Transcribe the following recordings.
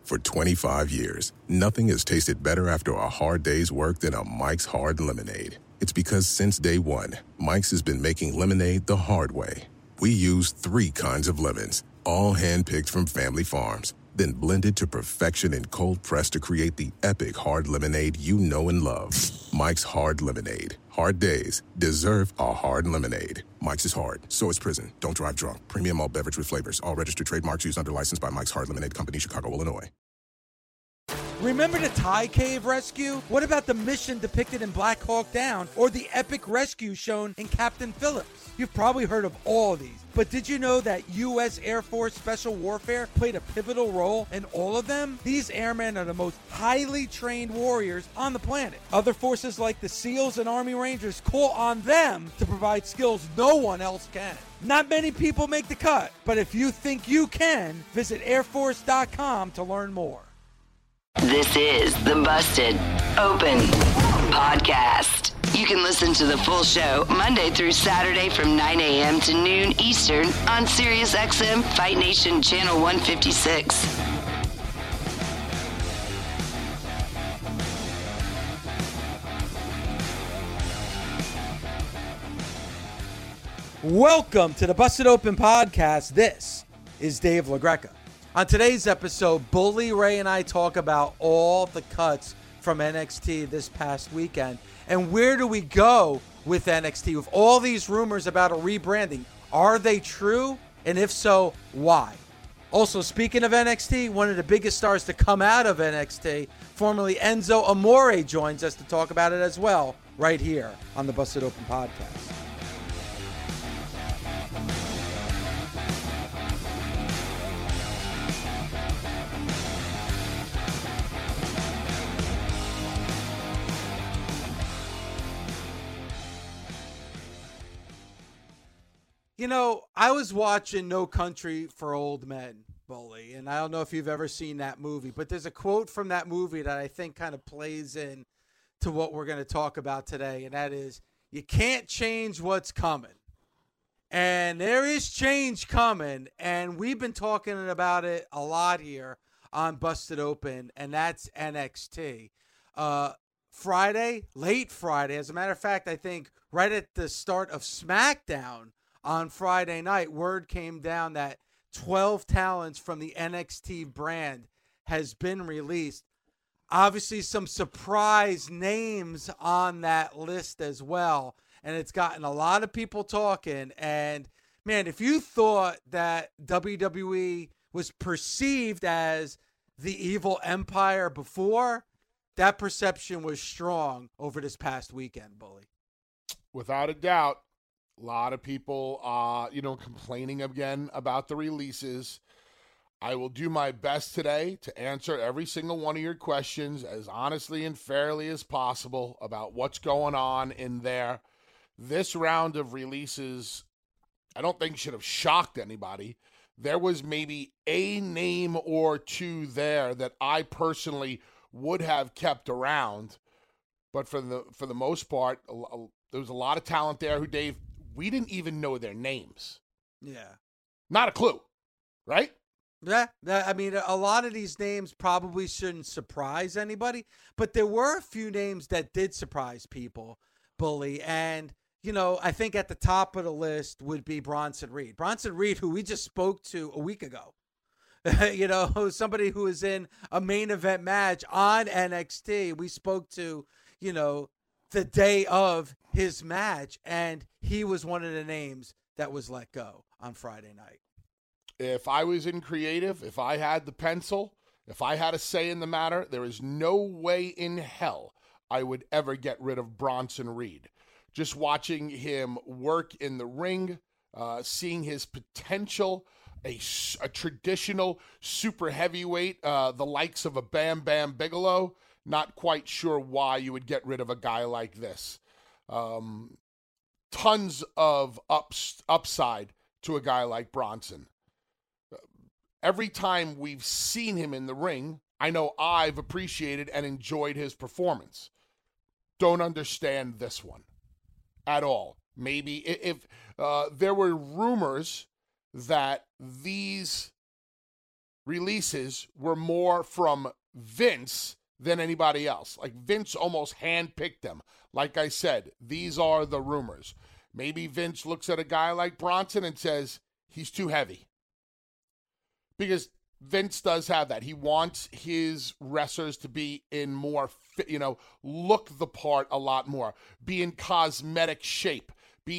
For 25 years, nothing has tasted better after a hard day's work than a Mike's Hard Lemonade. It's because since day one, Mike's has been making lemonade the hard way. We use 3 kinds of lemons, all hand-picked from family farms, then blended to perfection and cold pressed to create the epic hard lemonade you know and love. Mike's Hard Lemonade. Hard days deserve a hard lemonade. Mike's is hard, so is prison. Don't drive drunk. Premium malt beverage with flavors. All registered trademarks used under license by Mike's Hard Lemonade Company, Chicago, Illinois. Remember the Thai Cave rescue? What about the mission depicted in Black Hawk Down or the epic rescue shown in Captain Phillips? You've probably heard of all of these, but did you know that U.S. Air Force Special Warfare played a pivotal role in all of them? These airmen are the most highly trained warriors on the planet. Other forces like the SEALs and Army Rangers call on them to provide skills no one else can. Not many people make the cut, but if you think you can, visit airforce.com to learn more. This is the Busted Open Podcast. You can listen to the full show Monday through Saturday from 9 a.m. to noon Eastern on SiriusXM Fight Nation Channel 156. Welcome to the Busted Open Podcast. This is Dave LaGreca. On today's episode, Bully Ray and I talk about all the cuts from NXT this past weekend. And where do we go with NXT with all these rumors about a rebranding? Are they true? And if so, why? Also, speaking of NXT, one of the biggest stars to come out of NXT, formerly Enzo Amore, joins us to talk about it as well, right here on the Busted Open Podcast. You know, I was watching No Country for Old Men, Bully, and I don't know if you've ever seen that movie, but there's a quote from that movie that I think kind of plays in to what we're going to talk about today, and that is, you can't change what's coming. And there is change coming, and we've been talking about it a lot here on Busted Open, and that's NXT. Friday, late Friday, as a matter of fact, I think right at the start of SmackDown, on Friday night, word came down that 12 talents from the NXT brand has been released. Obviously, some surprise names on that list as well. And it's gotten a lot of people talking. And, man, if you thought that WWE was perceived as the evil empire before, that perception was strong over this past weekend, Bully. Without a doubt. A lot of people, complaining again about the releases. I will do my best today to answer every single one of your questions as honestly and fairly as possible about what's going on in there. This round of releases, I don't think should have shocked anybody. There was maybe a name or two there that I personally would have kept around. But for the most part, there was a lot of talent there who, Dave, we didn't even know their names. Yeah. Not a clue, right? Yeah. I mean, a lot of these names probably shouldn't surprise anybody, but there were a few names that did surprise people, Bully. And, you know, I think at the top of the list would be Bronson Reed. Bronson Reed, who we just spoke to a week ago. You know, somebody who was in a main event match on NXT. We spoke to, you know, the day of his match, and he was one of the names that was let go on Friday night. If I was in creative, if I had the pencil, if I had a say in the matter, there is no way in hell I would ever get rid of Bronson Reed. Just watching him work in the ring, seeing his potential, a traditional super heavyweight, the likes of a Bam Bam Bigelow, not quite sure why you would get rid of a guy like this. Tons of upside to a guy like Bronson. Every time we've seen him in the ring, I know I've appreciated and enjoyed his performance. Don't understand this one at all. Maybe if there were rumors that these releases were more from Vince than anybody else. Like Vince almost handpicked them. Like I said, these are the rumors. Maybe Vince looks at a guy like Bronson and says, he's too heavy. Because Vince does have that. He wants his wrestlers to be in more, look the part a lot more, be in cosmetic shape,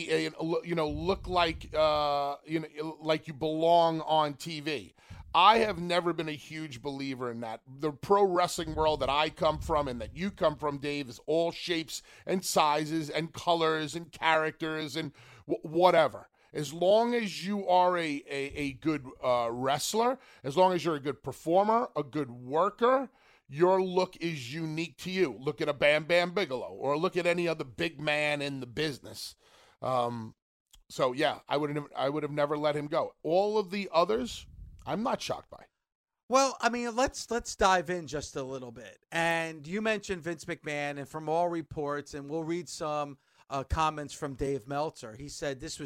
look like, like you belong on TV. I have never been a huge believer in that. The pro wrestling world that I come from and that you come from, Dave, is all shapes and sizes and colors and characters and whatever. As long as you are a good wrestler, as long as you're a good performer, a good worker, your look is unique to you. Look at a Bam Bam Bigelow or look at any other big man in the business. So yeah, I would have never let him go. All of the others, I'm not shocked by. Well, I mean, let's dive in just a little bit. And you mentioned Vince McMahon, and from all reports, and we'll read some comments from Dave Meltzer. He said this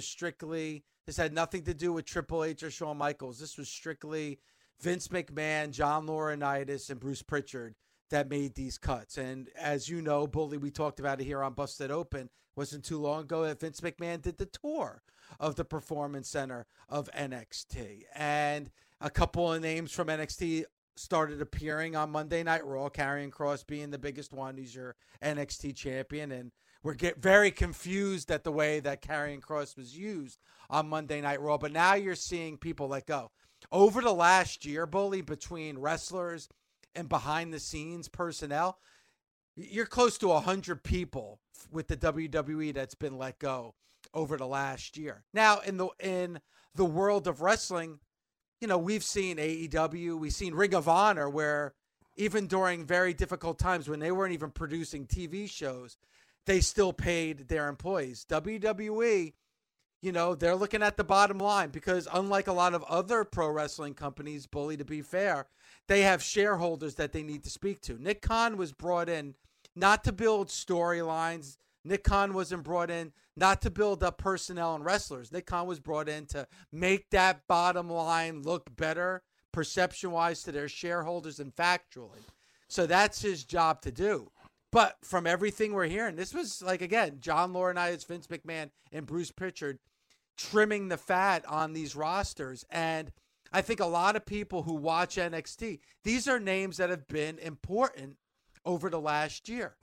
had nothing to do with Triple H or Shawn Michaels. This was strictly Vince McMahon, John Laurinaitis, and Bruce Pritchard that made these cuts. And as you know, Bully, we talked about it here on Busted Open. Wasn't too long ago that Vince McMahon did the tour of the Performance Center of NXT. And a couple of names from NXT started appearing on Monday Night Raw, Karrion Kross being the biggest one. He's your NXT champion. And we're very confused at the way that Karrion Kross was used on Monday Night Raw. But now you're seeing people let go. Over the last year, Bully, between wrestlers and behind-the-scenes personnel, you're close to 100 people with the WWE that's been let go over the last year. Now, in the world of wrestling, we've seen AEW, we've seen Ring of Honor, where even during very difficult times when they weren't even producing TV shows, they still paid their employees. WWE, they're looking at the bottom line because unlike a lot of other pro wrestling companies, Bully, to be fair, they have shareholders that they need to speak to. Nick Khan was brought in not to build storylines. Nick Khan wasn't brought in not to build up personnel and wrestlers. Nick Khan was brought in to make that bottom line look better perception-wise to their shareholders and factually. So that's his job to do. But from everything we're hearing, this was, like, again, John Laurinaitis, Vince McMahon, and Bruce Pritchard trimming the fat on these rosters. And I think a lot of people who watch NXT, these are names that have been important over the last year.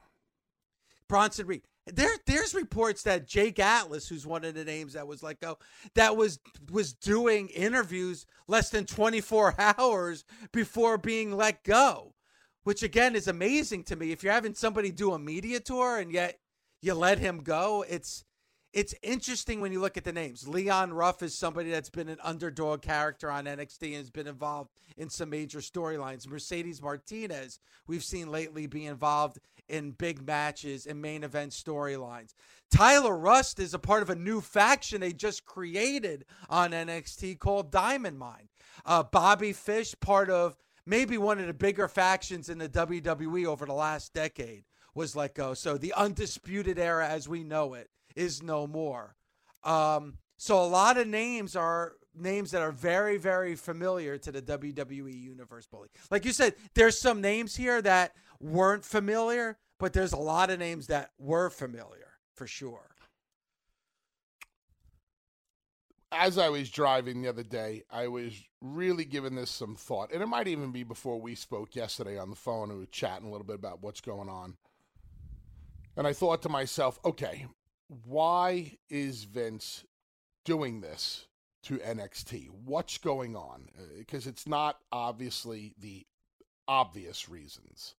Bronson Reed. There's reports that Jake Atlas, who's one of the names that was let go, that was doing interviews less than 24 hours before being let go, which again is amazing to me. If you're having somebody do a media tour and yet you let him go, it's interesting when you look at the names. Leon Ruff is somebody that's been an underdog character on NXT and has been involved in some major storylines. Mercedes Martinez, we've seen lately be involved in big matches and main event storylines. Tyler Rust is a part of a new faction they just created on NXT called Diamond Mine. Bobby Fish, part of maybe one of the bigger factions in the WWE over the last decade, was let go. So the Undisputed Era as we know it is no more. So a lot of names are names that are very, very familiar to the WWE universe, Bully. Like you said, there's some names here that weren't familiar, but there's a lot of names that were familiar for sure. As I was driving the other day, I was really giving this some thought. And it might even be before we spoke yesterday on the phone and we were chatting a little bit about what's going on. And I thought to myself, okay, why is Vince doing this to NXT? What's going on? Because it's not obviously the obvious reasons.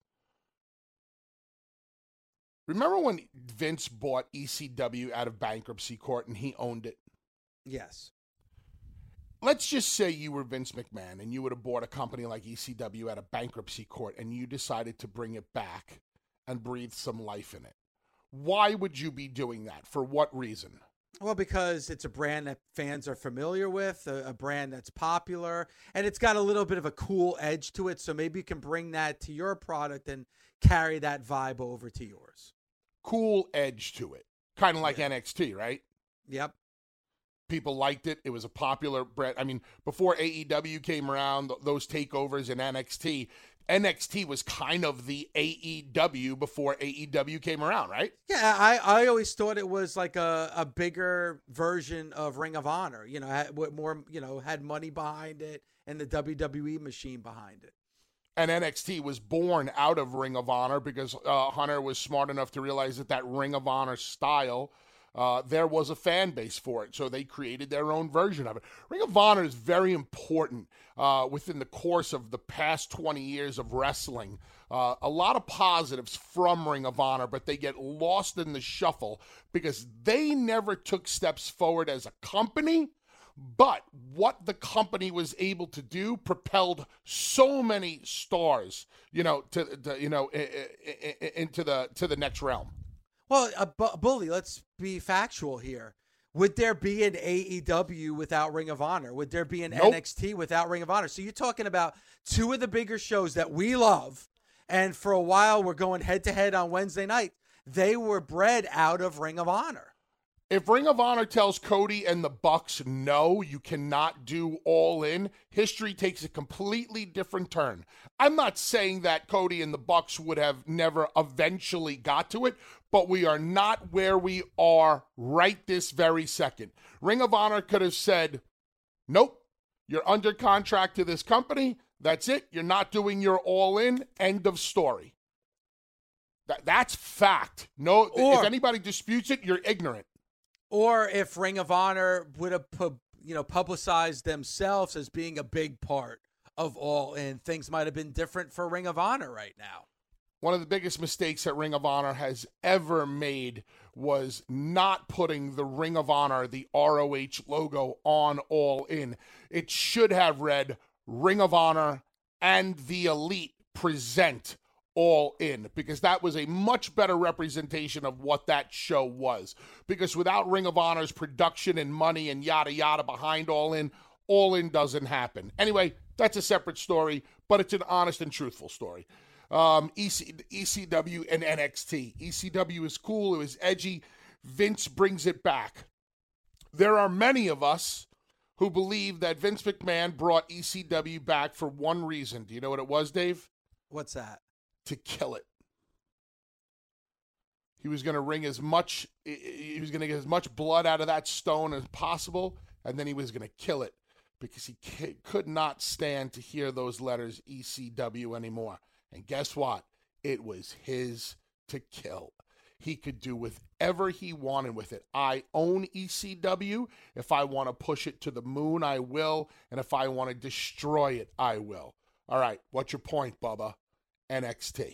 Remember when Vince bought ECW out of bankruptcy court and he owned it? Yes. Let's just say you were Vince McMahon and you would have bought a company like ECW out of bankruptcy court and you decided to bring it back and breathe some life in it. Why would you be doing that? For what reason? Well, because it's a brand that fans are familiar with, a brand that's popular, and it's got a little bit of a cool edge to it. So maybe you can bring that to your product and carry that vibe over to yours. Cool edge to it. Kind of like NXT, right? Yep. People liked it. It was a popular brand. I mean, before AEW came around, those takeovers in NXT was kind of the AEW before AEW came around, right? Yeah, I always thought it was like a bigger version of Ring of Honor. Had more, had money behind it and the WWE machine behind it. And NXT was born out of Ring of Honor because Hunter was smart enough to realize that Ring of Honor style, there was a fan base for it. So they created their own version of it. Ring of Honor is very important within the course of the past 20 years of wrestling. A lot of positives from Ring of Honor, but they get lost in the shuffle because they never took steps forward as a company. But what the company was able to do propelled so many stars, into the next realm. Well, Bully, let's be factual here. Would there be an AEW without Ring of Honor? Would there be an NXT without Ring of Honor? So you're talking about two of the bigger shows that we love, and for a while we're going head-to-head on Wednesday night. They were bred out of Ring of Honor. If Ring of Honor tells Cody and the Bucks, no, you cannot do All In, history takes a completely different turn. I'm not saying that Cody and the Bucks would have never eventually got to it, but we are not where we are right this very second. Ring of Honor could have said, nope, you're under contract to this company. That's it. You're not doing your All In. End of story. That's fact. No, if anybody disputes it, you're ignorant. Or if Ring of Honor would have publicized themselves as being a big part of All In, things might have been different for Ring of Honor right now. One of the biggest mistakes that Ring of Honor has ever made was not putting the Ring of Honor, the ROH logo, on All In. It should have read Ring of Honor and the Elite present All In, because that was a much better representation of what that show was. Because without Ring of Honor's production and money and yada yada behind All In doesn't happen. Anyway, that's a separate story, but it's an honest and truthful story. ECW and NXT. ECW is cool. It was edgy. Vince brings it back. There are many of us who believe that Vince McMahon brought ECW back for one reason. Do you know what it was, Dave? What's that? To kill it. He was going to get as much blood out of that stone as possible, and then he was going to kill it because he could not stand to hear those letters ECW anymore. And guess what? It was his to kill. He could do whatever he wanted with it. I own ECW. If I want to push it to the moon, I will. And if I want to destroy it, I will. All right, what's your point, Bubba? NXT.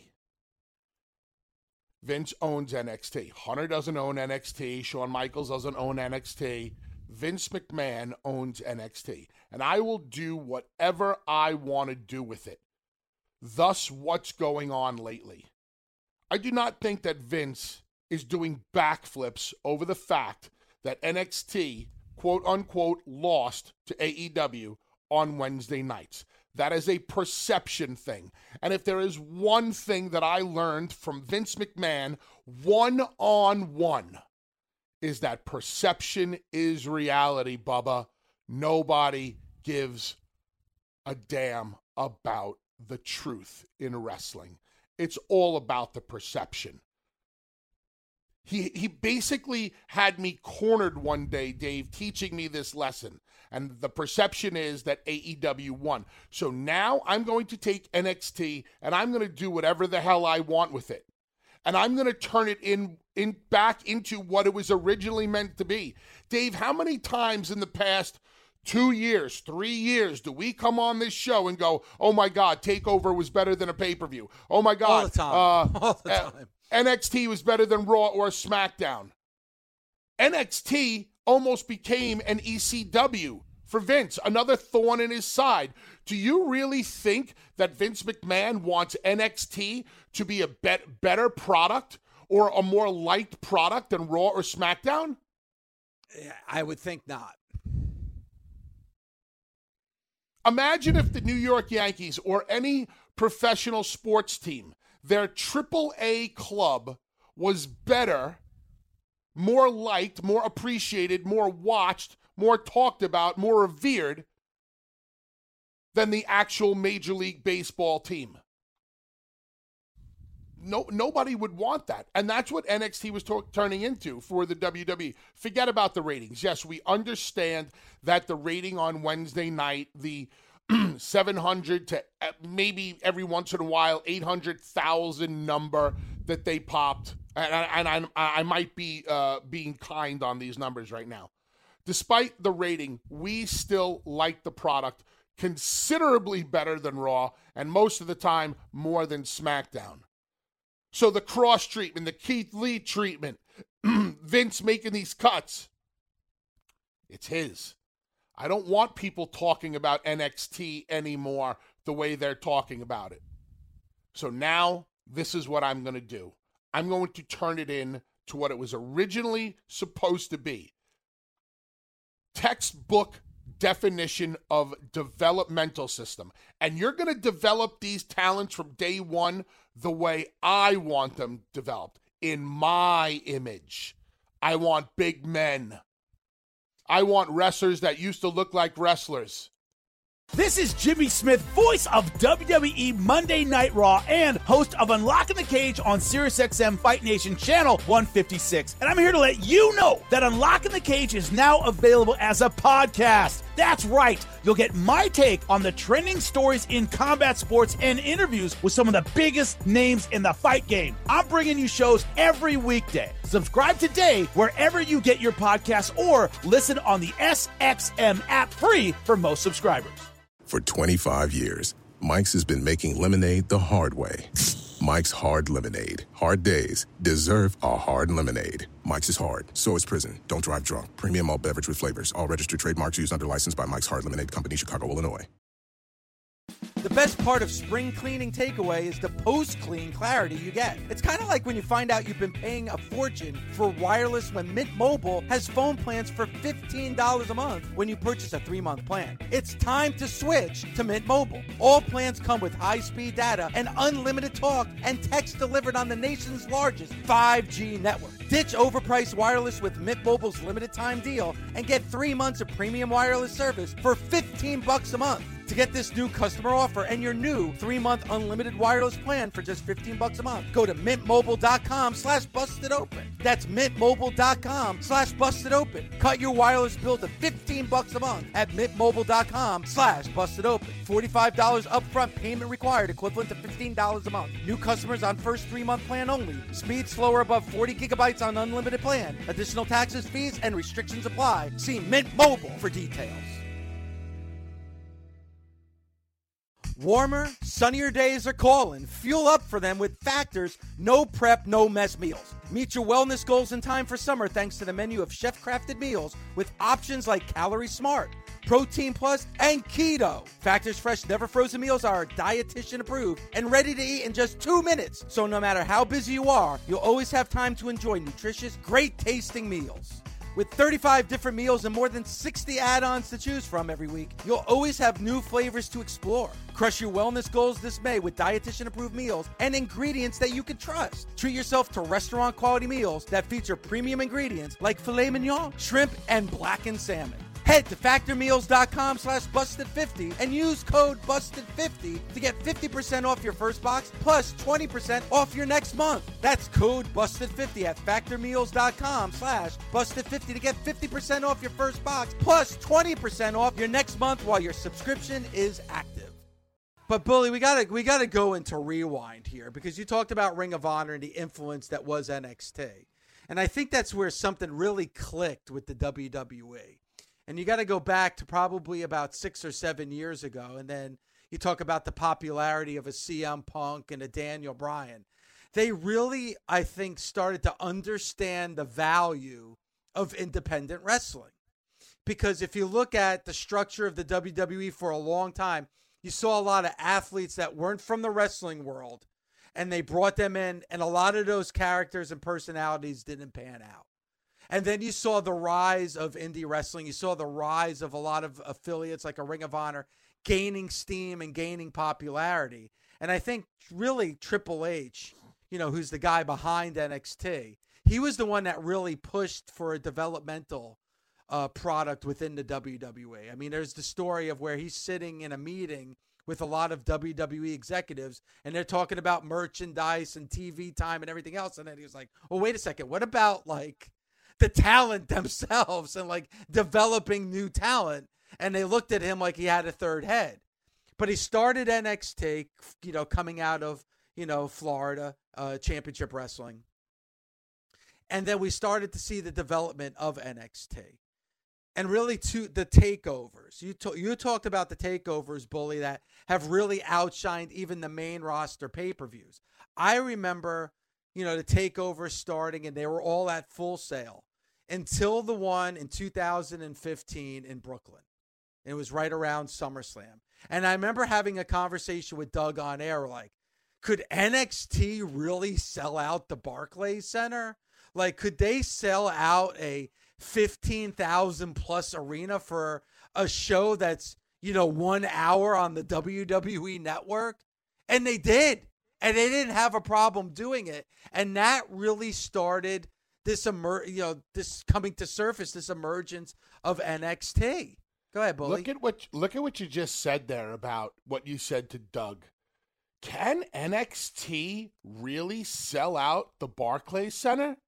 Vince owns NXT. Hunter doesn't own NXT. Shawn Michaels doesn't own NXT. Vince McMahon owns NXT. And I will do whatever I want to do with it. Thus, what's going on lately? I do not think that Vince is doing backflips over the fact that NXT, quote unquote, lost to AEW on Wednesday nights. That is a perception thing. And if there is one thing that I learned from Vince McMahon one-on-one, is that perception is reality, Bubba. Nobody gives a damn about the truth in wrestling. It's all about the perception. He basically had me cornered one day, Dave, teaching me this lesson. And the perception is that AEW won. So now I'm going to take NXT and I'm going to do whatever the hell I want with it. And I'm going to turn it back into what it was originally meant to be. Dave, how many times in the past 2 years, 3 years, do we come on this show and go, oh my God, TakeOver was better than a pay-per-view. Oh my God. All the time. All the time. NXT was better than Raw or SmackDown. NXT almost became an ECW for Vince, another thorn in his side. Do you really think that Vince McMahon wants NXT to be a better product or a more liked product than Raw or SmackDown? I would think not. Imagine if the New York Yankees or any professional sports team, their AAA club was better more liked, more appreciated, more watched, more talked about, more revered than the actual Major League Baseball team. Nobody would want that. And that's what NXT was turning into for the WWE. Forget about the ratings. Yes, we understand that the rating on Wednesday night, the 700 to maybe every once in a while 800,000 number that they popped, and I might be being kind on these numbers right now. Despite the rating, we still like the product considerably better than Raw, and most of the time more than SmackDown. So the Cross treatment, the Keith Lee treatment, Vince making these cuts, it's his. I don't want people talking about NXT anymore the way they're talking about it. So now this is what I'm going to do. I'm going to turn it in to what it was originally supposed to be. Textbook definition of developmental system. And you're going to develop these talents from day one the way I want them developed, in my image. I want big men. I want wrestlers that used to look like wrestlers. This is Jimmy Smith, voice of WWE Monday Night Raw and host of Unlocking the Cage on SiriusXM Fight Nation Channel 156. And I'm here to let you know that Unlocking the Cage is now available as a podcast. That's right. You'll get my take on the trending stories in combat sports and interviews with some of the biggest names in the fight game. I'm bringing you shows every weekday. Subscribe today wherever you get your podcasts or listen on the SXM app, free for most subscribers. For 25 years, Mike's has been making lemonade the hard way. Mike's Hard Lemonade. Hard days deserve a hard lemonade. Mike's is hard, so is prison. Don't drive drunk. Premium malt beverage with flavors. All registered trademarks used under license by Mike's Hard Lemonade Company, Chicago, Illinois. The best part of spring cleaning takeaway is the post-clean clarity you get. It's kind of like when you find out you've been paying a fortune for wireless when Mint Mobile has phone plans for $15 a month when you purchase a 3-month plan. It's time to switch to Mint Mobile. All plans come with high-speed data and unlimited talk and text delivered on the nation's largest 5G network. Ditch overpriced wireless with Mint Mobile's limited time deal and get 3 months of premium wireless service for $15 a month. To get this new customer offer and your new 3-month unlimited wireless plan for just $15 a month, go to mintmobile.com/bustedopen. That's mintmobile.com/bustedopen. Cut your wireless bill to $15 a month at mintmobile.com/bustedopen. $45 upfront payment required, equivalent to $15 a month. New customers on first 3-month plan only. Speed slower above 40 gigabytes on unlimited plan. Additional taxes, fees, and restrictions apply. See Mint Mobile for details. Warmer, sunnier days are calling. Fuel up for them with Factor's no prep, no mess meals. Meet your wellness goals in time for summer thanks to the menu of chef-crafted meals with options like Calorie Smart, Protein Plus, and Keto. Factor's fresh, never frozen meals are dietitian approved and ready to eat in just 2 minutes. So no matter how busy you are, you'll always have time to enjoy nutritious, great tasting meals. With 35 different meals and more than 60 add-ons to choose from every week, you'll always have new flavors to explore. Crush your wellness goals this May with dietitian-approved meals and ingredients that you can trust. Treat yourself to restaurant-quality meals that feature premium ingredients like filet mignon, shrimp, and blackened salmon. Head to factormeals.com/busted50 and use code busted50 to get 50% off your first box plus 20% off your next month. That's code busted50 at factormeals.com/busted50 to get 50% off your first box plus 20% off your next month while your subscription is active. But Bully, we gotta go into rewind here because you talked about Ring of Honor and the influence that was NXT. And I think that's where something really clicked with the WWE. And you got to go back to probably about 6 or 7 years ago. And then you talk about the popularity of a CM Punk and a Daniel Bryan. They really, I think, started to understand the value of independent wrestling. Because if you look at the structure of the WWE for a long time, you saw a lot of athletes that weren't from the wrestling world. And they brought them in. And a lot of those characters and personalities didn't pan out. And then you saw the rise of indie wrestling. You saw the rise of a lot of affiliates like a Ring of Honor gaining steam and gaining popularity. And I think really Triple H, who's the guy behind NXT, he was the one that really pushed for a developmental product within the WWE. I mean, there's the story of where he's sitting in a meeting with a lot of WWE executives, and they're talking about merchandise and TV time and everything else. And then he was like, well, wait a second. What about like the talent themselves and like developing new talent? And they looked at him like he had a third head. But he started NXT, coming out of, Florida, Championship Wrestling. And then we started to see the development of NXT. And really to the takeovers. You talked about the takeovers, Bully, that have really outshined even the main roster pay-per-views. I remember, the takeovers starting, and they were all at Full Sail until the one in 2015 in Brooklyn. It was right around SummerSlam. And I remember having a conversation with Doug on air, like, could NXT really sell out the Barclays Center? Like, could they sell out a 15,000 plus arena for a show that's, 1 hour on the WWE network? And they did. And they didn't have a problem doing it. And that really started this this coming to surface, this emergence of NXT. Go ahead, Bully. Look at what you just said there about what you said to Doug. Can NXT really sell out the Barclays Center?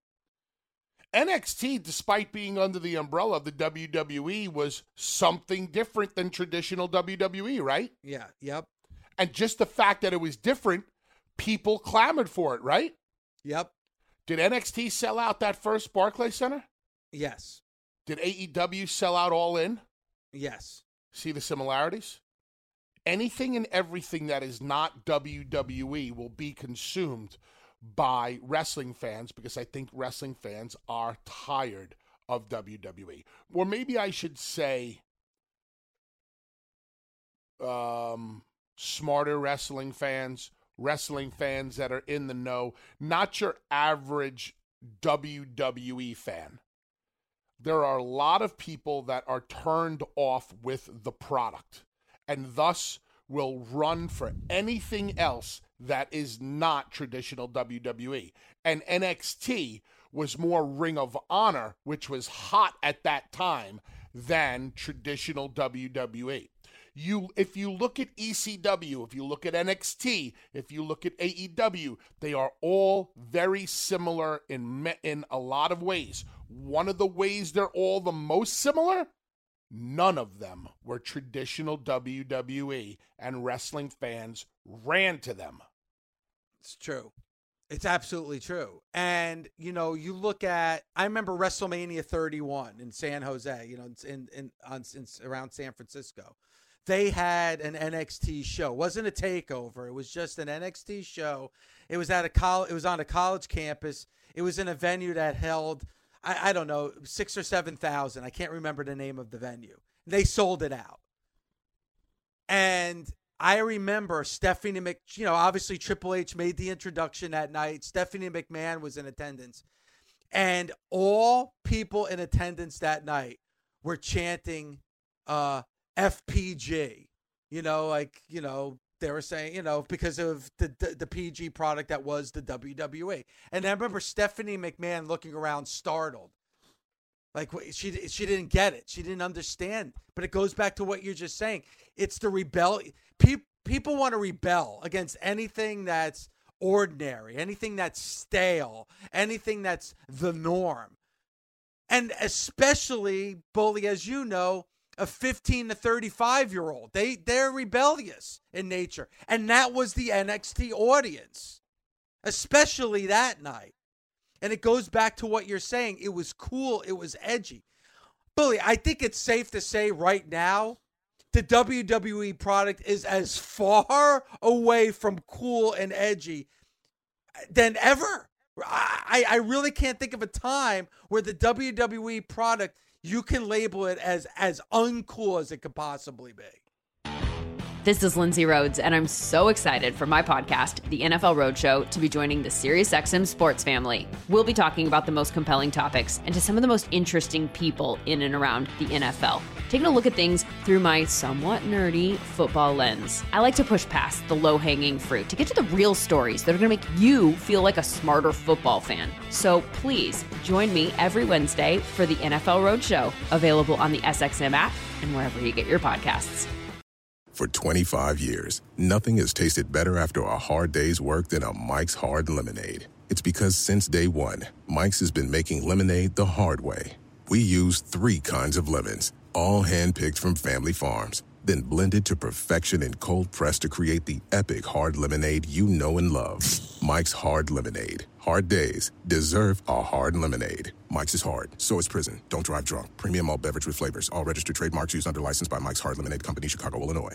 NXT, despite being under the umbrella of the WWE, was something different than traditional WWE, right? Yeah, yep. And just the fact that it was different, people clamored for it, right? Yep. Did NXT sell out that first Barclays Center? Yes. Did AEW sell out All In? Yes. See the similarities? Anything and everything that is not WWE will be consumed by wrestling fans, because I think wrestling fans are tired of WWE. Or maybe I should say smarter wrestling fans that are in the know, not your average WWE fan. There are a lot of people that are turned off with the product and thus will run for anything else that is not traditional WWE. And NXT was more Ring of Honor, which was hot at that time, than traditional WWE. If you look at ECW, if you look at NXT, if you look at AEW, they are all very similar in a lot of ways. One of the ways they're all the most similar, none of them were traditional WWE, and wrestling fans ran to them. It's true. It's absolutely true. And, you look at, I remember WrestleMania 31 in San Jose, in around San Francisco. They had an NXT show. It wasn't a takeover. It was just an NXT show. It was at it was on a college campus. It was in a venue that held, I don't know, 6,000 or 7,000. I can't remember the name of the venue. They sold it out. And I remember Stephanie obviously Triple H made the introduction that night. Stephanie McMahon was in attendance. And all people in attendance that night were chanting FPG. They were saying, because of the PG product that was the WWE. And I remember Stephanie McMahon looking around startled. Like, she didn't get it. She didn't understand. But it goes back to what you're just saying. It's the rebellion. People want to rebel against anything that's ordinary, anything that's stale, anything that's the norm. And especially, Bully, as you know, a 15 to 35-year-old. They're rebellious in nature. And that was the NXT audience, especially that night. And it goes back to what you're saying. It was cool. It was edgy. Bully, I think it's safe to say right now, the WWE product is as far away from cool and edgy than ever. I really can't think of a time where the WWE product, you can label it as uncool as it could possibly be. This is Lindsay Rhodes, and I'm so excited for my podcast, The NFL Roadshow, to be joining the SiriusXM sports family. We'll be talking about the most compelling topics and to some of the most interesting people in and around the NFL. taking a look at things through my somewhat nerdy football lens. I like to push past the low-hanging fruit to get to the real stories that are going to make you feel like a smarter football fan. So please join me every Wednesday for the NFL Roadshow, available on the SXM app and wherever you get your podcasts. For 25 years, nothing has tasted better after a hard day's work than a Mike's Hard Lemonade. It's because since day one, Mike's has been making lemonade the hard way. We use 3 kinds of lemons, all hand-picked from family farms, then blended to perfection and cold-pressed to create the epic hard lemonade you know and love. Mike's Hard Lemonade. Hard days deserve a hard lemonade. Mike's is hard, so is prison. Don't drive drunk. Premium malt beverage with flavors. All registered trademarks used under license by Mike's Hard Lemonade Company, Chicago, Illinois.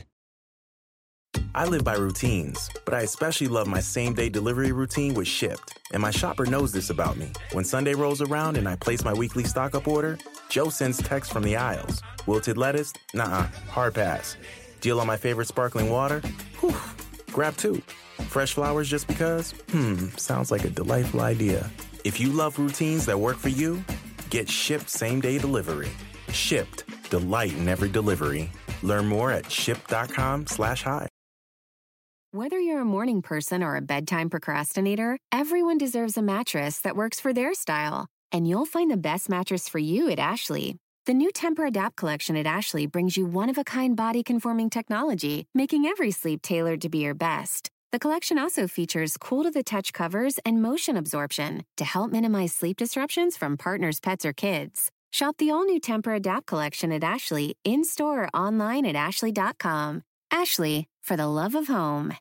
I live by routines, but I especially love my same-day delivery routine with Shipt. And my shopper knows this about me. When Sunday rolls around and I place my weekly stock-up order, Joe sends texts from the aisles. Wilted lettuce? Nuh-uh. Hard pass. Deal on my favorite sparkling water? Whew. Grab 2. Fresh flowers just because? Sounds like a delightful idea. If you love routines that work for you, get Shipt same-day delivery. Shipt. Delight in every delivery. Learn more at shipt.com/hi. Whether you're a morning person or a bedtime procrastinator, everyone deserves a mattress that works for their style. And you'll find the best mattress for you at Ashley. The new Tempur-Adapt collection at Ashley brings you one-of-a-kind body-conforming technology, making every sleep tailored to be your best. The collection also features cool-to-the-touch covers and motion absorption to help minimize sleep disruptions from partners, pets, or kids. Shop the all-new Tempur-Adapt collection at Ashley, in-store or online at ashley.com. Ashley, for the love of home.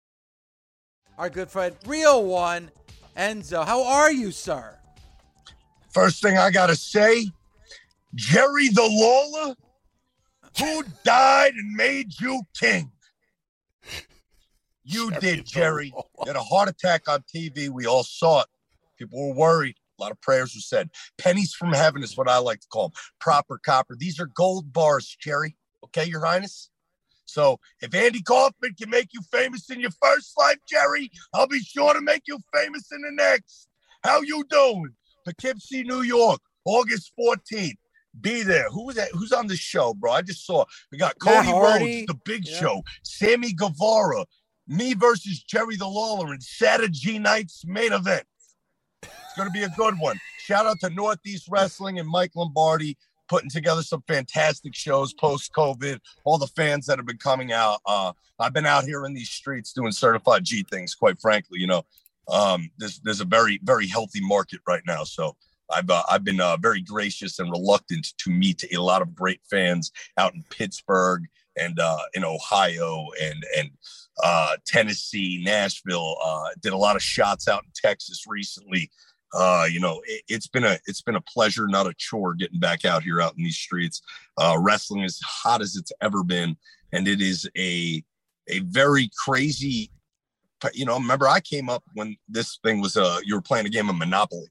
Our good friend, Real One, Enzo. How are you, sir? First thing I got to say, Jerry the Lawler, who died and made you king? You did, Jerry. You had a heart attack on TV. We all saw it. People were worried. A lot of prayers were said. Pennies from heaven is what I like to call them. Proper copper. These are gold bars, Jerry. Okay, Your Highness? So if Andy Kaufman can make you famous in your first life, Jerry, I'll be sure to make you famous in the next. How you doing? Poughkeepsie, New York, August 14th. Be there. Who was that? Who's on the show, bro? I just saw. We got Cody Rhodes, The Big Show, Sammy Guevara, me versus Jerry the Lawler in Saturday night's main event. It's going to be a good one. Shout out to Northeast Wrestling and Mike Lombardi, putting together some fantastic shows post-COVID. All the fans that have been coming out. I've been out here in these streets doing certified G things, quite frankly. You know, there's a very, very healthy market right now. So I've been very gracious and reluctant to meet a lot of great fans out in Pittsburgh and in Ohio and Tennessee, Nashville. Did a lot of shots out in Texas recently. It's been a pleasure, not a chore, getting back out here out in these streets. Wrestling is hot as it's ever been, and it is a very crazy. Remember I came up when this thing was you were playing a game of Monopoly.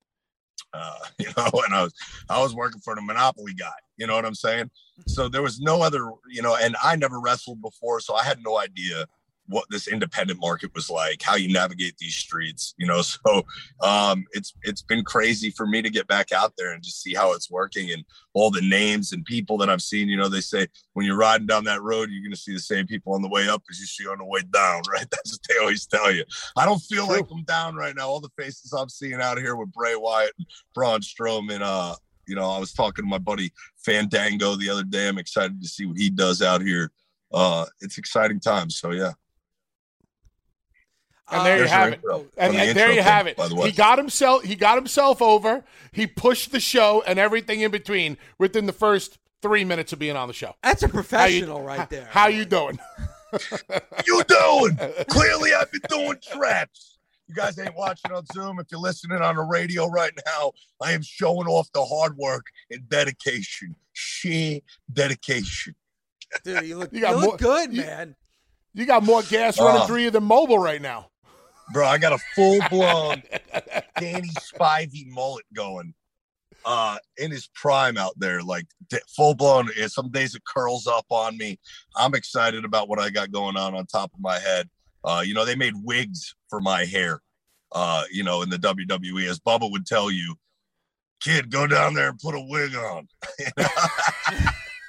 And I was working for the Monopoly guy. You know what I'm saying? So there was no other, and I never wrestled before, so I had no idea what this independent market was like, how you navigate these streets, so it's been crazy for me to get back out there and just see how it's working and all the names and people that I've seen. They say when you're riding down that road, you're going to see the same people on the way up as you see on the way down, right? That's what they always tell you. I don't feel like I'm down right now. All the faces I'm seeing out here with Bray Wyatt and Braun Strowman, I was talking to my buddy Fandango the other day. I'm excited to see what he does out here. It's exciting times. So yeah. And there you have it. And there you have it. He got himself over. He pushed the show and everything in between within the first 3 minutes of being on the show. That's a professional right there. How you doing? You doing? Clearly, I've been doing traps. You guys ain't watching on Zoom. If you're listening on the radio right now, I am showing off the hard work and dedication. Sheer dedication. Dude, you look good, man. You got more gas running through you than mobile right now. Bro, I got a full-blown Danny Spivey mullet going in his prime out there, like full-blown. Some days it curls up on me. I'm excited about what I got going on top of my head. They made wigs for my hair, in the WWE. As Bubba would tell you, kid, go down there and put a wig on.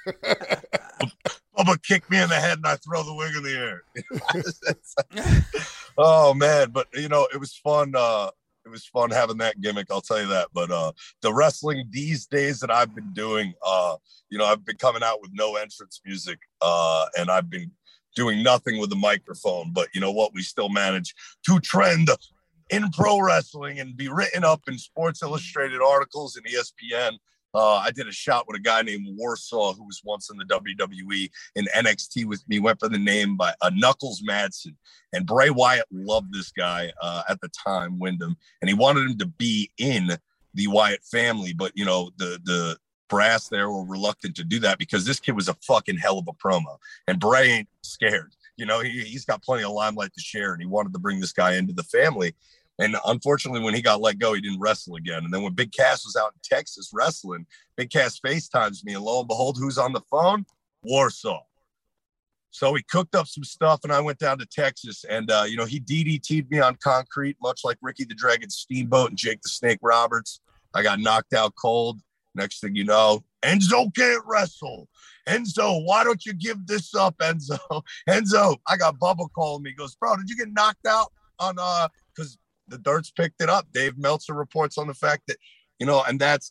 Bubba kicked me in the head and I throw the wing in the air. Oh man, but you know, it was fun. It was fun having that gimmick, I'll tell you that. But the wrestling these days that I've been doing, you know, I've been coming out with no entrance music, and I've been doing nothing with the microphone. But you know what? We still manage to trend in pro wrestling and be written up in Sports Illustrated articles and ESPN. I did a shot with a guy named Warsaw, who was once in the WWE in NXT with me, went by the name by Knuckles Madsen. And Bray Wyatt loved this guy at the time, Wyndham, and he wanted him to be in the Wyatt family. But, you know, the brass there were reluctant to do that because this kid was a fucking hell of a promo. And Bray ain't scared. You know, he's got plenty of limelight to share, and he wanted to bring this guy into the family. And unfortunately, when he got let go, he didn't wrestle again. And then when Big Cass was out in Texas wrestling, Big Cass FaceTimes me, and lo and behold, who's on the phone? Warsaw. So he cooked up some stuff, and I went down to Texas. And, you know, he DDT'd me on concrete, much like Ricky the Dragon Steamboat and Jake the Snake Roberts. I got knocked out cold. Next thing you know, Enzo can't wrestle. Enzo, why don't you give this up, Enzo? Enzo, I got Bubba calling me. He goes, bro, did you get knocked out on because the Dirt's picked it up. Dave Meltzer reports on the fact that, you know, and that's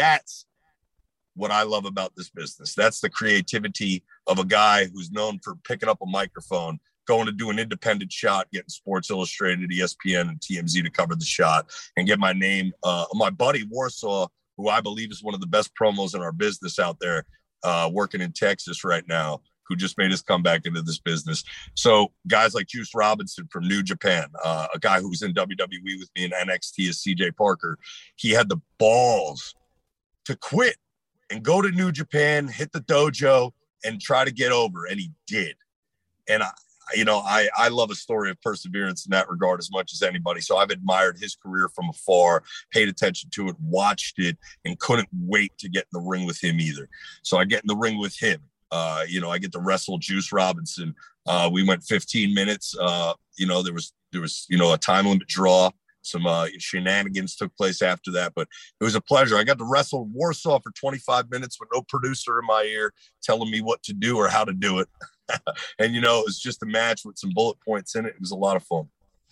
what I love about this business. That's the creativity of a guy who's known for picking up a microphone, going to do an independent shot, getting Sports Illustrated, ESPN, and TMZ to cover the shot, and get my name. My buddy Warsaw, who I believe is one of the best promos in our business out there, working in Texas right now, who just made his comeback into this business. So guys like Juice Robinson from New Japan, a guy who was in WWE with me in NXT is CJ Parker. He had the balls to quit and go to New Japan, hit the dojo, and try to get over. And he did. And I love a story of perseverance in that regard as much as anybody. So I've admired his career from afar, paid attention to it, watched it, and couldn't wait to get in the ring with him either. So I get in the ring with him. You know, I get to wrestle Juice Robinson. We went 15 minutes. You know, there was, you know, a time limit draw. Some shenanigans took place after that, but it was a pleasure. I got to wrestle Warsaw for 25 minutes with no producer in my ear telling me what to do or how to do it. And, you know, it was just a match with some bullet points in it. It was a lot of fun.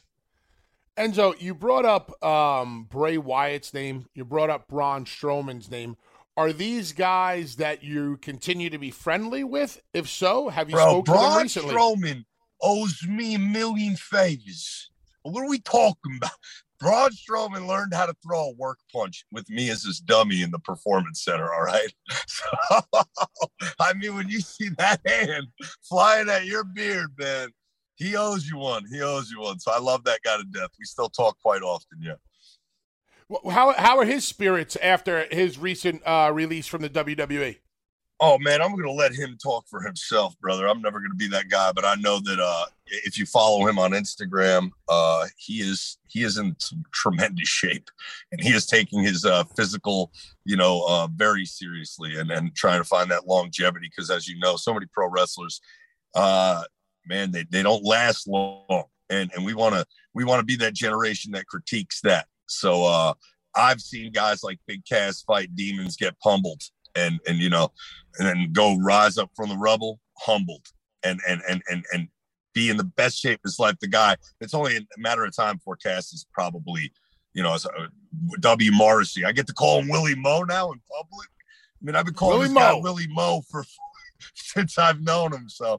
Enzo, you brought up Bray Wyatt's name. You brought up Braun Strowman's name. Are these guys that you continue to be friendly with? If so, have you spoken to them recently? Braun Strowman owes me $1 million favors. What are we talking about? Braun Strowman learned how to throw a work punch with me as his dummy in the Performance Center, all right? So, I mean, when you see that hand flying at your beard, man, he owes you one. He owes you one. So I love that guy to death. We still talk quite often, yeah. How are his spirits after his recent release from the WWE? Oh, man, I'm going to let him talk for himself, brother. I'm never going to be that guy, but I know that if you follow him on Instagram, he is in some tremendous shape, and he is taking his physical, very seriously and trying to find that longevity because, as you know, so many pro wrestlers, man, they don't last long, and we want to be that generation that critiques that. So I've seen guys like Big Cass fight demons, get pummeled, and then go rise up from the rubble, humbled, and be in the best shape of his life. The guy, it's only a matter of time before Cass is probably, W. Morrissey. I get to call him Willie Mo now in public. I mean, I've been calling this guy Willie Mo since I've known him. So,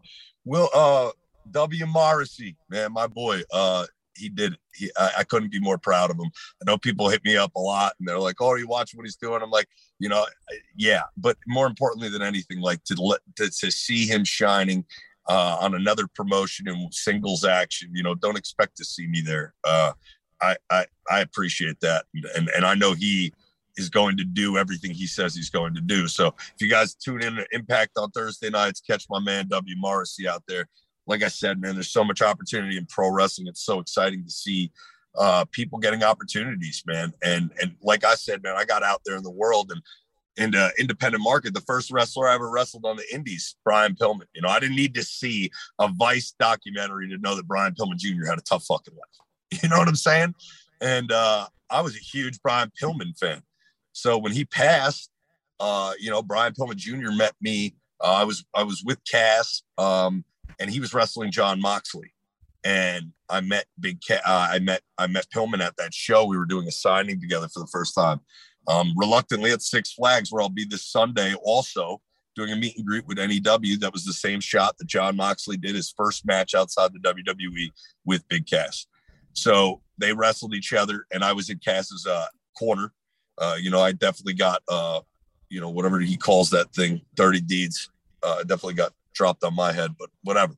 W. Morrissey, man, my boy, he did it. I couldn't be more proud of him. I know people hit me up a lot and they're like, oh, are you watching what he's doing? I'm like, yeah. But more importantly than anything, like to see him shining on another promotion in singles action, don't expect to see me there. I appreciate that. And I know he is going to do everything he says he's going to do. So if you guys tune in to Impact on Thursday nights, catch my man W. Morrissey out there. Like I said, man, there's so much opportunity in pro wrestling. It's so exciting to see people getting opportunities, man. And like I said, man, I got out there in the world and in the independent market. The first wrestler I ever wrestled on the indies, Brian Pillman. I didn't need to see a Vice documentary to know that Brian Pillman Jr. had a tough fucking life. You know what I'm saying? And I was a huge Brian Pillman fan. So when he passed, Brian Pillman Jr. met me I was with Cass, and he was wrestling John Moxley, and I met I met Pillman at that show. We were doing a signing together for the first time, reluctantly at Six Flags, where I'll be this Sunday also doing a meet and greet with NEW. That was the same shot that John Moxley did his first match outside the WWE with Big Cass. So they wrestled each other, and I was in Cass's corner. I definitely got, whatever he calls that thing, dirty deeds. Definitely got dropped on my head, but whatever.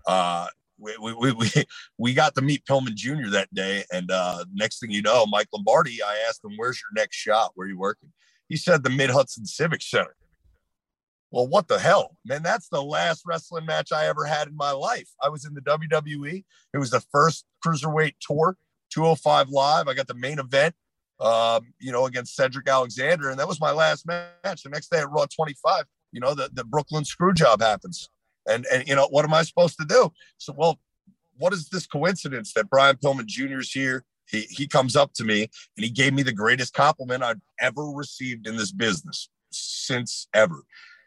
We got to meet Pillman Jr. that day, and next thing you know, Mike Lombardi, I asked him, "Where's your next shot? Where are you working?" He said, "The Mid-Hudson Civic Center." Well, what the hell, man? That's the last wrestling match I ever had in my life. I was in the WWE. It was the first cruiserweight tour, 205 Live. I got the main event, against Cedric Alexander, and that was my last match. The next day at Raw 25, the Brooklyn screw job happens. And what am I supposed to do? So, well, what is this coincidence that Brian Pillman Jr. is here? He comes up to me, and he gave me the greatest compliment I've ever received in this business since ever.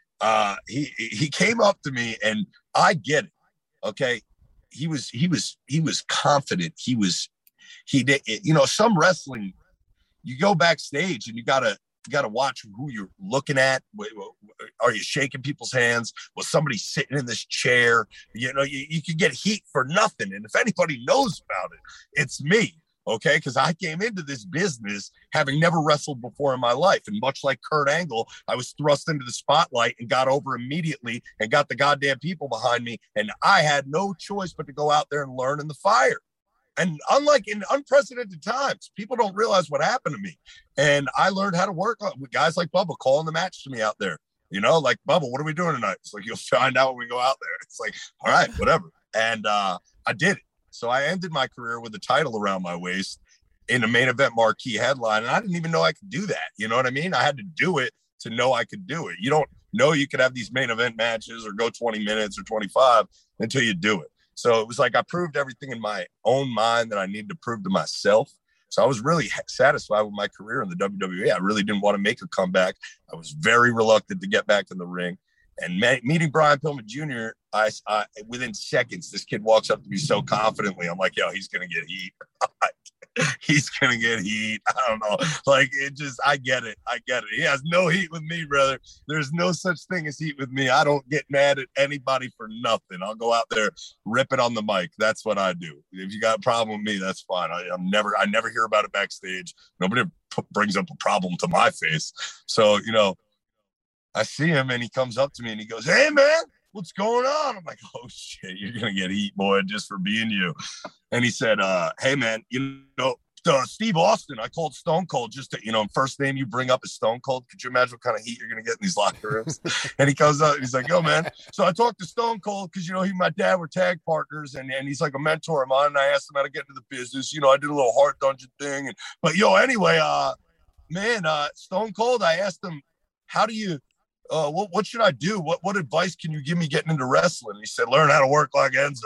He came up to me, and I get it. Okay. He was confident. He did, some wrestling, you go backstage and you gotta watch who you're looking at. Are you shaking people's hands? Was somebody sitting in this chair? You could get heat for nothing. And if anybody knows about it, it's me. Okay, because I came into this business having never wrestled before in my life. And much like Kurt Angle, I was thrust into the spotlight and got over immediately and got the goddamn people behind me. And I had no choice but to go out there and learn in the fire. And unlike in unprecedented times, people don't realize what happened to me. And I learned how to work with guys like Bubba calling the match to me out there. Like, "Bubba, what are we doing tonight?" It's like, "You'll find out when we go out there." It's like, all right, whatever. And I did it. So I ended my career with a title around my waist in a main event marquee headline. And I didn't even know I could do that. You know what I mean? I had to do it to know I could do it. You don't know you could have these main event matches or go 20 minutes or 25 until you do it. So it was like I proved everything in my own mind that I needed to prove to myself. So I was really satisfied with my career in the WWE. I really didn't want to make a comeback. I was very reluctant to get back in the ring. And meeting Brian Pillman Jr., I within seconds, this kid walks up to me so confidently. I'm like, "Yo, he's going to get heat." He's going to get heat. I don't know. Like, I get it. He has no heat with me, brother. There's no such thing as heat with me. I don't get mad at anybody for nothing. I'll go out there, rip it on the mic. That's what I do. If you got a problem with me, that's fine. I never hear about it backstage. Nobody brings up a problem to my face. So, I see him, and he comes up to me and he goes, "Hey, man, what's going on?" I'm like, "Oh shit, you're going to get heat, boy, just for being you." And he said, "Hey, man, Steve Austin, I called Stone Cold just to, first name you bring up is Stone Cold. Could you imagine what kind of heat you're going to get in these locker rooms?" And he comes up, he's like, "Yo, man." So I talked to Stone Cold because, he and my dad were tag partners, and he's like a mentor of mine. And I asked him how to get into the business. I did a little Heart Dungeon thing. Anyway, Stone Cold, I asked him, "How do you, what should I do? What advice can you give me getting into wrestling?" He said, "Learn how to work like Enzo."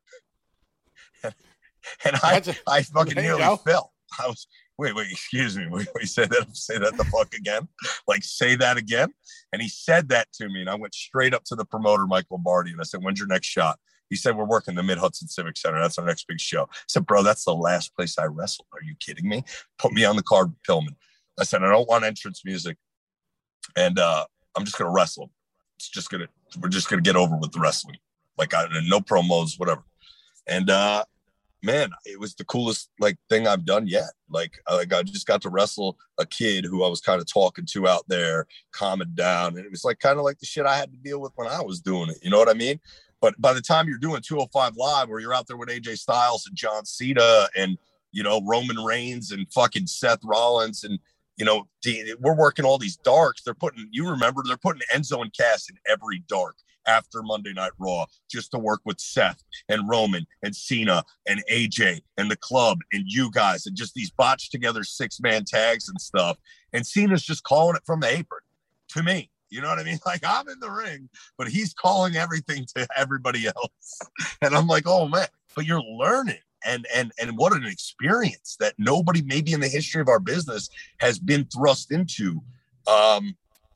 And I fucking nearly fell. I was, wait, excuse me. Wait, say that the fuck again? Like, say that again? And he said that to me, and I went straight up to the promoter, Mike Lombardi, and I said, "When's your next shot?" He said, "We're working the Mid-Hudson Civic Center. That's our next big show." I said, "Bro, that's the last place I wrestled. Are you kidding me? Put me on the card with Pillman." I said, "I don't want entrance music. And I'm just going to wrestle. We're just going to get over with the wrestling. Like, no promos, whatever." And, man, it was the coolest thing I've done yet. I just got to wrestle a kid who I was kind of talking to out there, calming down. And it was kind of like the shit I had to deal with when I was doing it. You know what I mean? But by the time you're doing 205 Live, where you're out there with AJ Styles and John Cena and, Roman Reigns and fucking Seth Rollins and, we're working all these darks. They're putting Enzo and Cass in every dark after Monday Night Raw just to work with Seth and Roman and Cena and AJ and the club and you guys and just these botched together 6-man tags and stuff. And Cena's just calling it from the apron to me. You know what I mean? I'm in the ring, but he's calling everything to everybody else. And I'm like, "Oh man," but you're learning. And what an experience that nobody maybe in the history of our business has been thrust into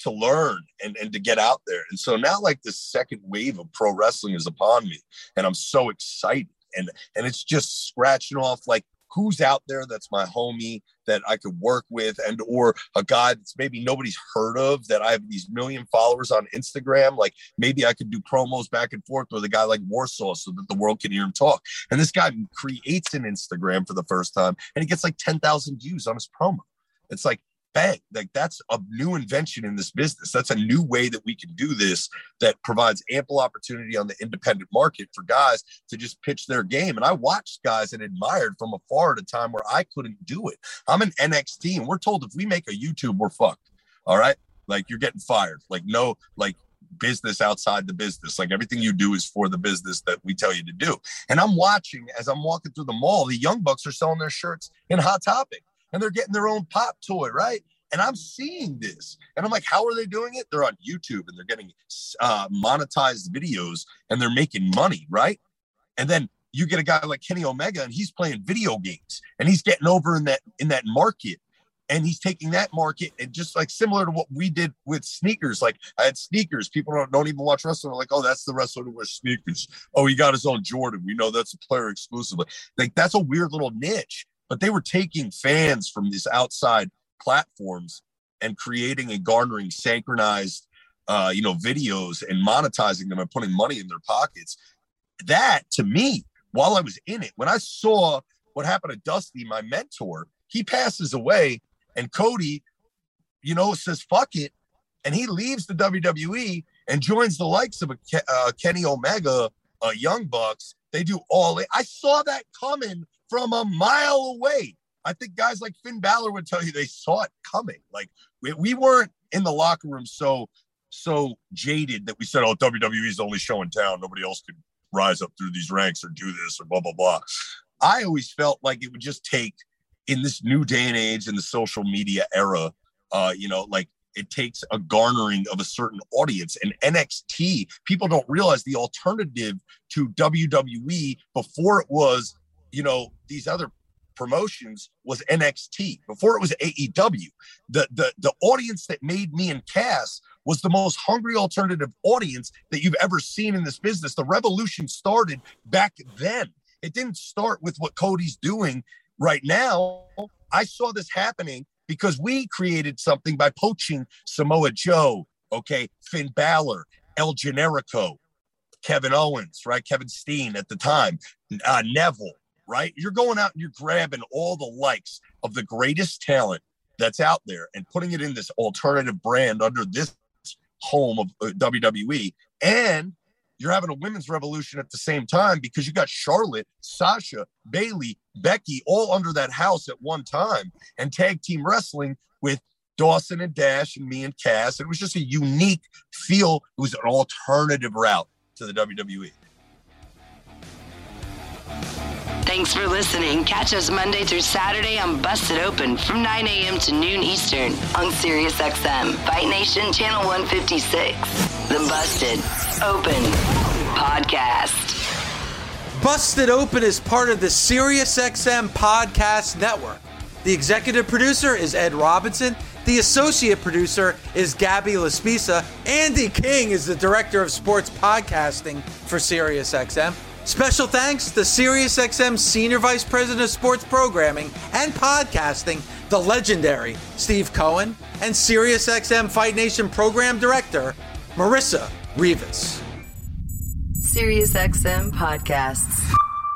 to learn and to get out there. And so now like this second wave of pro wrestling is upon me, and I'm so excited. And it's just scratching off like who's out there that's my homie that I could work with, and or a guy that's maybe nobody's heard of, that I have these million followers on Instagram. Like maybe I could do promos back and forth with a guy like Warsaw so that the world can hear him talk. And this guy creates an Instagram for the first time and he gets like 10,000 views on his promo. It's like, bang, like that's a new invention in this business. That's a new way that we can do this that provides ample opportunity on the independent market for guys to just pitch their game. And I watched guys and admired from afar at a time where I couldn't do it. I'm in NXT and we're told if we make a YouTube, we're fucked. All right. Like you're getting fired. Like no, like business outside the business. Like everything you do is for the business that we tell you to do. And I'm watching as I'm walking through the mall, the Young Bucks are selling their shirts in Hot Topic. And they're getting their own pop toy, right? And I'm seeing this. And I'm like, how are they doing it? They're on YouTube and they're getting monetized videos and they're making money, right? And then you get a guy like Kenny Omega and he's playing video games and he's getting over in that market. And he's taking that market and just like similar to what we did with sneakers. Like I had sneakers. People don't even watch wrestling. They're like, oh, that's the wrestler who wears sneakers. Oh, he got his own Jordan. We know that's a player exclusively. Like that's a weird little niche. But they were taking fans from these outside platforms and creating and garnering synchronized, videos and monetizing them and putting money in their pockets. That, to me, while I was in it, when I saw what happened to Dusty, my mentor, he passes away and Cody, says, fuck it. And he leaves the WWE and joins the likes of Kenny Omega, Young Bucks. They do all in. I saw that coming from a mile away. I think guys like Finn Balor would tell you they saw it coming. Like we weren't in the locker room so jaded that we said, oh, WWE's the only show in town. Nobody else could rise up through these ranks or do this or blah, blah, blah. I always felt like it would just take, in this new day and age in the social media era, like it takes a garnering of a certain audience. And NXT, people don't realize the alternative to WWE before it was, these other promotions was NXT. Before it was AEW. The audience that made me and Cass was the most hungry alternative audience that you've ever seen in this business. The revolution started back then. It didn't start with what Cody's doing right now. I saw this happening because we created something by poaching Samoa Joe, Finn Balor, El Generico, Kevin Owens, right? Kevin Steen at the time, Neville, right? You're going out and you're grabbing all the likes of the greatest talent that's out there and putting it in this alternative brand under this home of WWE. And you're having a women's revolution at the same time because you got Charlotte, Sasha, Bayley, Becky, all under that house at one time, and tag team wrestling with Dawson and Dash and me and Cass. It was just a unique feel. It was an alternative route to the WWE. Thanks for listening. Catch us Monday through Saturday on Busted Open from 9 a.m. to noon Eastern on SiriusXM, Fight Nation Channel 156. The Busted Open Podcast. Busted Open is part of the SiriusXM Podcast Network. The executive producer is Ed Robinson. The associate producer is Gabby Laspisa. Andy King is the director of sports podcasting for SiriusXM. Special thanks to SiriusXM Senior Vice President of Sports Programming and Podcasting, the legendary Steve Cohen, and SiriusXM Fight Nation Program Director, Marissa Rivas. SiriusXM Podcasts.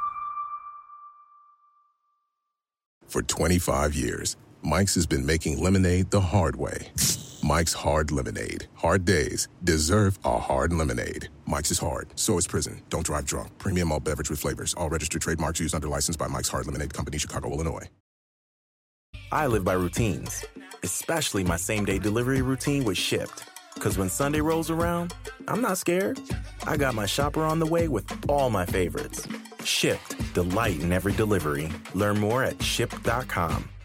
For 25 years, Mike's has been making lemonade the hard way. Mike's Hard Lemonade. Hard days deserve a hard lemonade. Mike's is hard, so is prison. Don't drive drunk. Premium malt beverage with flavors. All registered trademarks used under license by Mike's Hard Lemonade Company, Chicago, Illinois. I live by routines, especially my same-day delivery routine with Shipt. Because when Sunday rolls around, I'm not scared. I got my shopper on the way with all my favorites. Shipt, delight in every delivery. Learn more at Shipt.com.